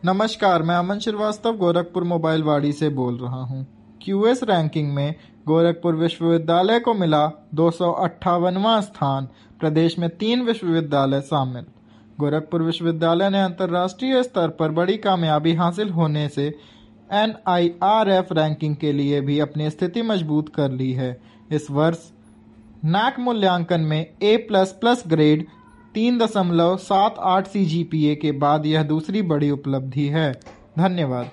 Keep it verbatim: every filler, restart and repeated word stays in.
नमस्कार, मैं अमन श्रीवास्तव गोरखपुर मोबाइल वाड़ी से बोल रहा हूँ। क्यूएस रैंकिंग में गोरखपुर विश्वविद्यालय को मिला दो सौ अट्ठावनवां स्थान। प्रदेश में तीन विश्वविद्यालय शामिल। गोरखपुर विश्वविद्यालय ने अंतर्राष्ट्रीय स्तर पर बड़ी कामयाबी हासिल होने से N I R F ranking के लिए भी अपनी स्थिति मजबूत कर ली है। इस वर्ष नैक मूल्यांकन में ए प्लस प्लस ग्रेड तीन दशमलव सात आठ सी जी पी ए के बाद यह दूसरी बड़ी उपलब्धि है। धन्यवाद।